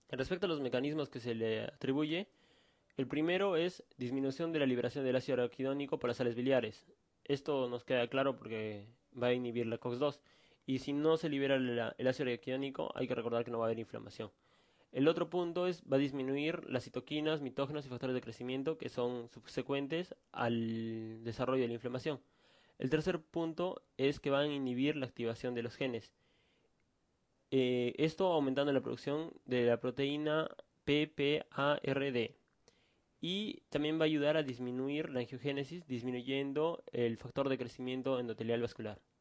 Respecto a los mecanismos que se le atribuye, el primero es disminución de la liberación del ácido araquidónico por las sales biliares. Esto nos queda claro porque va a inhibir la COX-2. Y si no se libera el ácido araquidónico, hay que recordar que no va a haber inflamación. El otro punto es, va a disminuir las citoquinas, mitógenos y factores de crecimiento que son subsecuentes al desarrollo de la inflamación. El tercer punto es que van a inhibir la activación de los genes. Esto aumentando la producción de la proteína PPARD. Y también va a ayudar a disminuir la angiogénesis, disminuyendo el factor de crecimiento endotelial vascular.